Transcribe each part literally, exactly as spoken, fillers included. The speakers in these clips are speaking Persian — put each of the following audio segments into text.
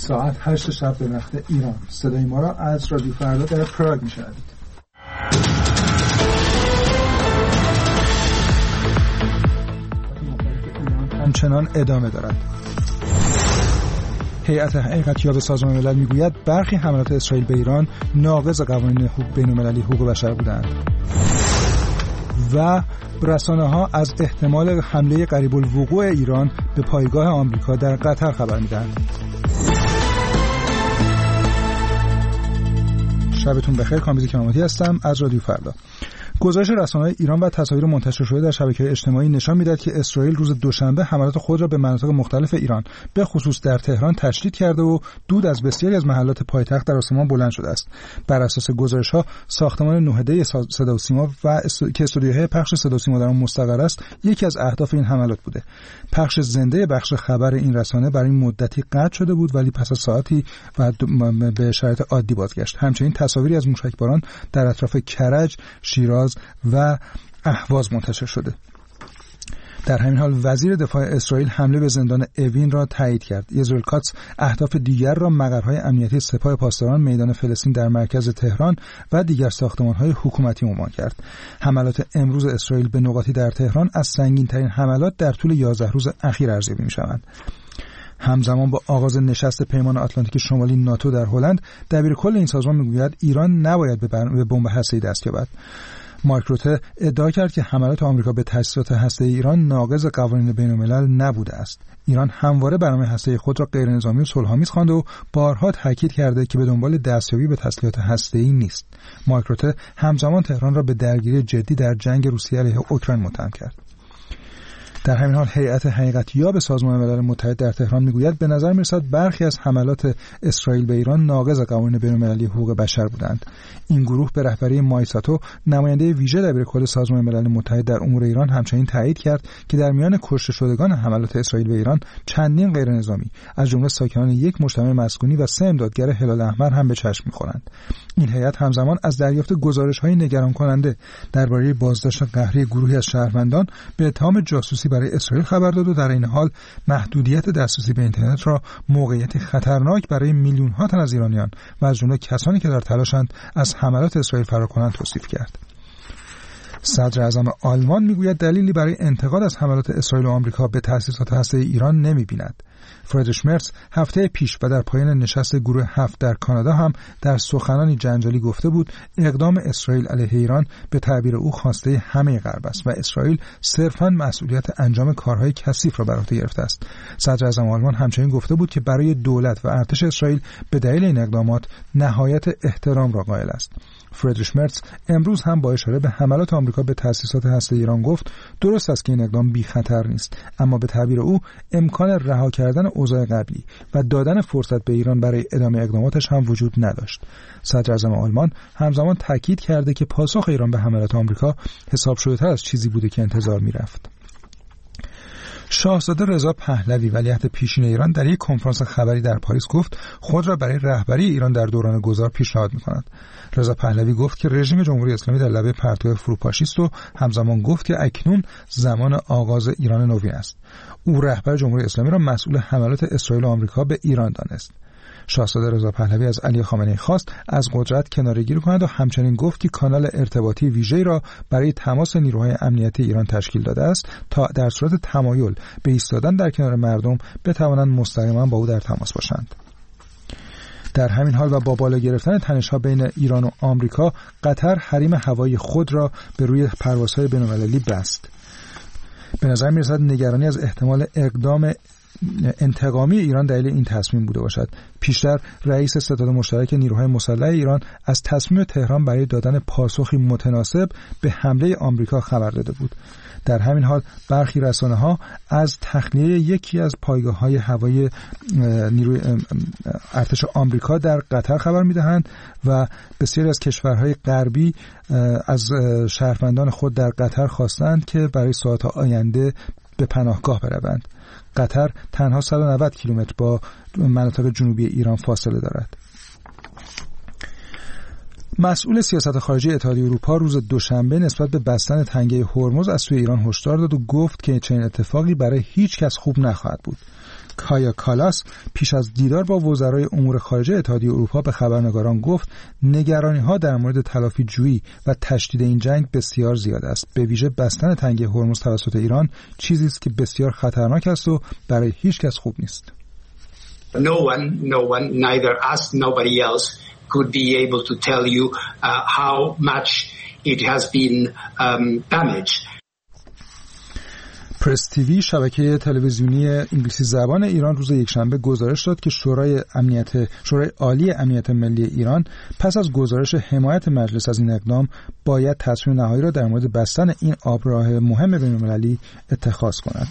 ساعت هشت شب به وقت ایران. صدای ما را از رادیو فردا در پراگ میشنوید. همچنان ادامه دارد. هیئت حقیقتیاب سازمان ملل میگوید برخی حملات اسرائیل به ایران ناقض قوانین حقوق بین‌المللی حقوق بشر بودند. و رسانه‌ها از احتمال حمله قریب الوقوع ایران به پایگاه آمریکا در قطر خبر میدهند. شبتون بخیر. کامبیز کراماتی هستم از رادیو فردا. گزارش رسانه‌های ایران و تصاویر منتشر شده در شبکه‌های اجتماعی نشان می‌دهد که اسرائیل روز دوشنبه حملات خود را به مناطق مختلف ایران به خصوص در تهران تشدید کرده و دود از بسیاری از محلات پایتخت در آسمان بلند شده است. بر اساس گزارش‌ها ساختمان نهده صدا و سیما و است... که استودیوهای پخش صدا و سیما در آن مستقر است، یکی از اهداف این حملات بوده. پخش زنده بخش خبر این رسانه برای مدتی قطع شده بود ولی پس از ساعتی و به شرایط عادی بازگشت. همچنین تصاویری از موشکباران در اطراف کرج، شیراز و اهواز منتشر شده. در همین حال وزیر دفاع اسرائیل حمله به زندان اوین را تایید کرد. اسرائیل کاتس اهداف دیگر را مقرهای امنیتی سپاه پاسداران، میدان فلسطین در مرکز تهران و دیگر ساختمان‌های حکومتی عنوان کرد. حملات امروز اسرائیل به نقاطی در تهران از سنگین‌ترین حملات در طول یازده روز اخیر ارزیابی می‌شوند. همزمان با آغاز نشست پیمان آتلانتیک شمالی ناتو در هلند، دبیرکل این سازمان میگوید ایران نباید به بمب هسته‌ای دست یابد. مارک روته ادعا کرد که حملات آمریکا به تأسیسات هسته‌ای ایران ناقض قوانین بین‌الملل نبوده است. ایران همواره برنامه هسته‌ای خود را غیرنظامی و صلح‌آمیز خوانده و بارها تاکید کرده که به دنبال دستیابی به تسلیحات هسته‌ای نیست. مارک روته همزمان تهران را به درگیری جدی در جنگ روسیه علیه اوکراین متهم کرد. در همین حال هیئت حقیقتیاب سازمان ملل متحد در تهران میگوید به نظر میرسد برخی از حملات اسرائیل به ایران ناقض قوانین بین‌المللی حقوق بشر بودند. این گروه به رهبری مایساتو، نماینده ویژه دبیرکل سازمان ملل متحد در امور ایران، همچنین تایید کرد که در میان کشته شدگان حملات اسرائیل به ایران چندین غیرنظامی از جمله ساکنان یک مجتمع مسکونی و سه امدادگر هلال احمر هم به چشم می‌خورند. این هیئت همزمان از دریافت گزارش‌های نگران کننده درباره بازداشت قهری گروهی از شهروندان به اتهام جاسوسی برای اسرائیل خبر داد و در این حال محدودیت دسترسی به اینترنت را موقعیتی خطرناک برای میلیون‌ها تن از ایرانیان و از جمله کسانی که در تلاشند از حملات اسرائیل فرار کنند توصیف کرد. صدر اعظم آلمان میگوید دلیلی برای انتقاد از حملات اسرائیل و آمریکا به تأسیسات هسته‌ای ایران نمی‌بیند. فریدریش مرتز هفته پیش و در پایان نشست گروه هفت در کانادا هم در سخنانی جنجالی گفته بود اقدام اسرائیل علیه ایران به تعبیر او خواسته همه غرب است و اسرائیل صرفاً مسئولیت انجام کارهای کثیف را بر عهده گرفته است. صدر اعظم آلمان همچنین گفته بود که برای دولت و ارتش اسرائیل به دلیل این اقدامات نهایت احترام را قائل است. فریدریش مرتز امروز هم با اشاره به حملات آمریکا به تأسیسات هسته‌ای ایران گفت درست است که این اقدام بی خطر نیست، اما به تعبیر او امکان رها کردن اوضاع قبلی و دادن فرصت به ایران برای ادامه اقداماتش هم وجود نداشت. صدر اعظم آلمان همزمان تاکید کرده که پاسخ ایران به حملات آمریکا حساب شده‌تر از چیزی بوده که انتظار می‌رفت. شاهزاده رضا پهلوی ولیعهد پیشین ایران در یک کنفرانس خبری در پاریس گفت خود را برای رهبری ایران در دوران گذار پیشنهاد می‌کند. رضا پهلوی گفت که رژیم جمهوری اسلامی در لبه پرتو فروپاشی است و همزمان گفت که اکنون زمان آغاز ایران نوین است. او رهبر جمهوری اسلامی را مسئول حملات اسرائیل و آمریکا به ایران دانست. شاهزاده رضا پهلوی از علی خامنه‌ای خواست از قدرت کناره‌گیری کند و همچنین گفت که کانال ارتباطی ویژه‌ای را برای تماس نیروهای امنیتی ایران تشکیل داده است تا در صورت تمایل به ایستادن در کنار مردم بتوانند مستقیما با او در تماس باشند. در همین حال و با بالا گرفتن تنش‌ها بین ایران و آمریکا، قطر حریم هوایی خود را به روی پروازهای بین‌المللی بست. به نظر می‌رسد نگرانی از احتمال اقدام انتقامی ایران دلیل این تصمیم بوده باشد. پیشتر رئیس ستاد مشترک نیروهای مسلح ایران از تصمیم تهران برای دادن پاسخی متناسب به حمله آمریکا خبر داده بود. در همین حال برخی رسانه‌ها از تخلیه یکی از پایگاه‌های هوایی نیروی ارتش آمریکا در قطر خبر می‌دهند و بسیاری از کشورهای غربی از شهروندان خود در قطر خواستند که برای ساعات آینده به پناهگاه بروند. قطر تنها صد و نود کیلومتر با مناطق جنوبی ایران فاصله دارد. مسئول سیاست خارجی اتحادیه اروپا روز دوشنبه نسبت به بستن تنگه هرمز از سوی ایران هشدار داد و گفت که چنین اتفاقی برای هیچ کس خوب نخواهد بود. کایا کالاس پیش از دیدار با وزرای امور خارجه اتحادیه اروپا به خبرنگاران گفت نگرانی‌ها در مورد تلافی‌جویی و تشدید این جنگ بسیار زیاد است. به ویژه بستن تنگه هرمز توسط ایران چیزی است که بسیار خطرناک است و برای هیچ کس خوب نیست. No one, no one, neither us, nobody else could be able to tell you uh, how much it has been um, damaged. پرس تیوی شبکه تلویزیونی انگلیسی زبان ایران روز یکشنبه گزارش داد که شورای امنیت شورای عالی امنیت ملی ایران پس از گزارش حمایت مجلس از این اقدام باید تصمیم نهایی را در مورد بستن این آبراه مهم بین‌المللی اتخاذ کند.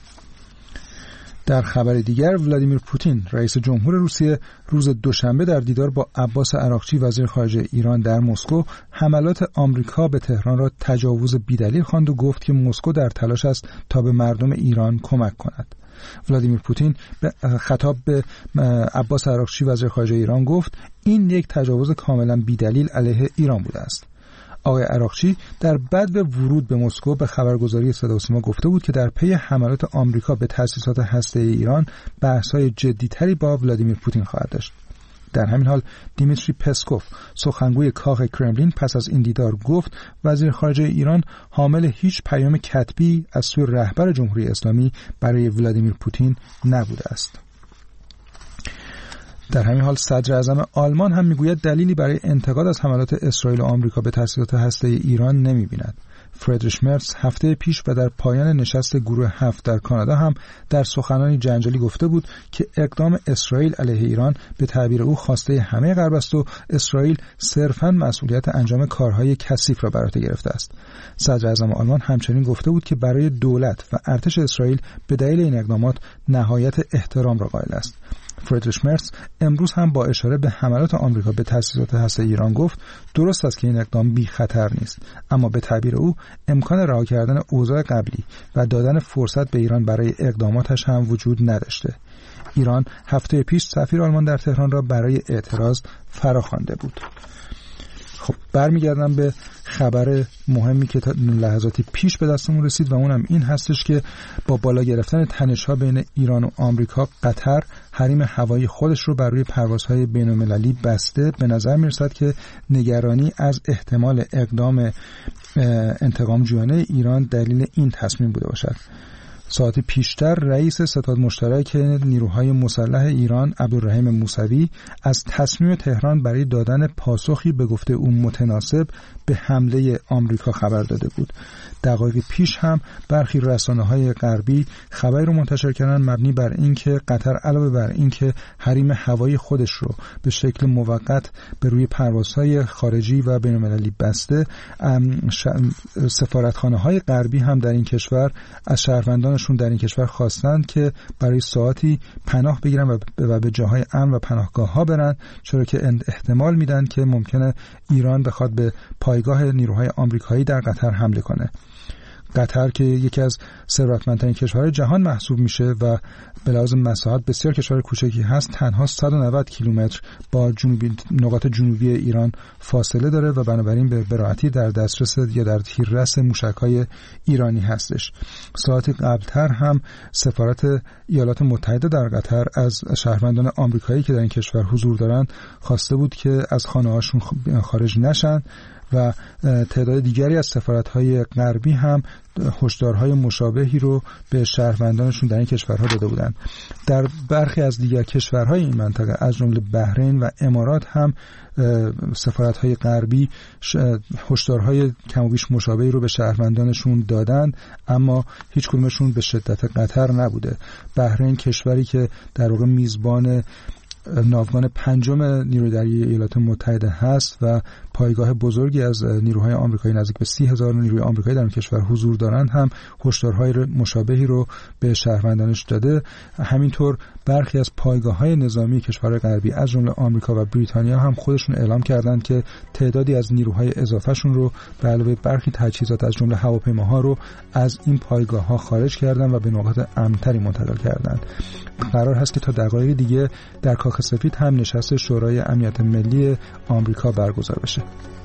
در خبر دیگر ولادیمیر پوتین رئیس جمهور روسیه روز دوشنبه در دیدار با عباس عراقچی وزیر خارجه ایران در مسکو حملات آمریکا به تهران را تجاوز بی‌دلیل خواند و گفت که مسکو در تلاش است تا به مردم ایران کمک کند. ولادیمیر پوتین به خطاب به عباس عراقچی وزیر خارجه ایران گفت این یک تجاوز کاملا بی‌دلیل علیه ایران بوده است. آقای عراقچی در بدو ورود به مسکو به خبرگزاری صدا و سیما گفته بود که در پی حملات آمریکا به تأسیسات هسته‌ای ایران بحث‌های جدی‌تری با ولادیمیر پوتین خواهد داشت. در همین حال دیمیتری پسکوف سخنگوی کاخ کرملین پس از این دیدار گفت وزیر خارجه ایران حامل هیچ پیام کتبی از سوی رهبر جمهوری اسلامی برای ولادیمیر پوتین نبوده است. در همین حال صدر اعظم آلمان هم میگوید دلیلی برای انتقاد از حملات اسرائیل و آمریکا به تأسیسات هسته‌ای ایران نمی‌بیند. فریدریش مرتز هفته پیش و در پایان نشست گروه هفت در کانادا هم در سخنانی جنجالی گفته بود که اقدام اسرائیل علیه ایران به تعبیر او خواسته همه غرب است و اسرائیل صرفاً مسئولیت انجام کارهای کثیف را بر عهده گرفته است. صدر اعظم آلمان همچنین گفته بود که برای دولت و ارتش اسرائیل به دلیل این اقدامات نهایت احترام را قائل است. فریدریش مرتز امروز هم با اشاره به حملات آمریکا به تأسیسات هسته‌ای ایران گفت درست است که این اقدام بی خطر نیست، اما به تعبیر او امکان رها کردن اوضاع قبلی و دادن فرصت به ایران برای اقداماتش هم وجود نداشته. ایران هفته پیش سفیر آلمان در تهران را برای اعتراض فراخوانده بود. خب برمیگردم به خبر مهمی که لحظاتی پیش به دستمون رسید و اونم این هستش که با بالا گرفتن تنش‌ها بین ایران و آمریکا قطر حریم هوایی خودش رو بر روی پروازهای بین‌المللی بسته. به نظر میرسد که نگرانی از احتمال اقدام انتقام جویانه ایران دلیل این تصمیم بوده باشد. ساعتی پیشتر رئیس ستاد مشترک نیروهای مسلح ایران عبدالرحیم موسوی از تصمیم تهران برای دادن پاسخی به گفته او متناسب به حمله آمریکا خبر داده بود. دقایق پیش هم برخی رسانه‌های غربی خبری رو منتشر کردن مبنی بر اینکه قطر علاوه بر اینکه حریم هوایی خودش رو به شکل موقت به روی پروازهای خارجی و بین‌المللی بسته، سفارتخانه‌های غربی هم در این کشور از شهروندانشون در این کشور خواستند که برای ساعتی پناه بگیرن و به جاهای امن و پناهگاه‌ها برن، چرا که احتمال میدن که ممکنه ایران بخواد به پایگاه نیروهای آمریکایی در قطر حمله کنه. قطر که یکی از ثروتمندترین کشورهای جهان محسوب میشه و به لحاظ مساحت بسیار کشور کوچکی هست، تنها صد و نود کیلومتر با جنوبی نقاط جنوبی ایران فاصله داره و بنابراین به راحتی در دسترس یا در تیررس موشک‌های ایرانی هستش. ساعتی قبلتر هم سفارت ایالات متحده در قطر از شهروندان آمریکایی که در این کشور حضور دارن خواسته بود که از خانه‌هاشون خارج نشن و تعداد دیگری از سفارت‌های غربی هم هشدارهای مشابهی رو به شهروندانشون در این کشورها داده بودند. در برخی از دیگر کشورهای این منطقه از جمله بحرین و امارات هم سفارت‌های غربی هشدارهای کم و بیش مشابهی رو به شهروندانشون دادند، اما هیچ کدومشون به شدت قطر نبوده. بحرین کشوری که در واقع میزبان ناوگان پنجم نیروی دریایی ایالات متحده هست و پایگاه بزرگی از نیروهای آمریکایی نزدیک به سی هزار نیروی آمریکایی در این کشور حضور دارند، هم هشدارهای مشابهی رو به شهروندانش داده. همینطور برخی از پایگاه‌های نظامی کشورهای غربی از جمله آمریکا و بریتانیا هم خودشون اعلام کردند که تعدادی از نیروهای اضافهشون رو به علاوه برخی تجهیزات از جمله هواپیماها رو از این پایگاه‌ها خارج کردن و به نقاط امن‌تری منتقل کردند. قرار هست که تا دقایق دیگه در کاخ سفید هم نشست شورای امنیت ملی آمریکا برگزار بشه.